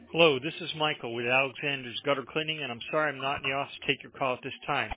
Hello, this is Michael with Alexander's Gutter Cleaning, and I'm sorry I'm not in the office to take your call at this time.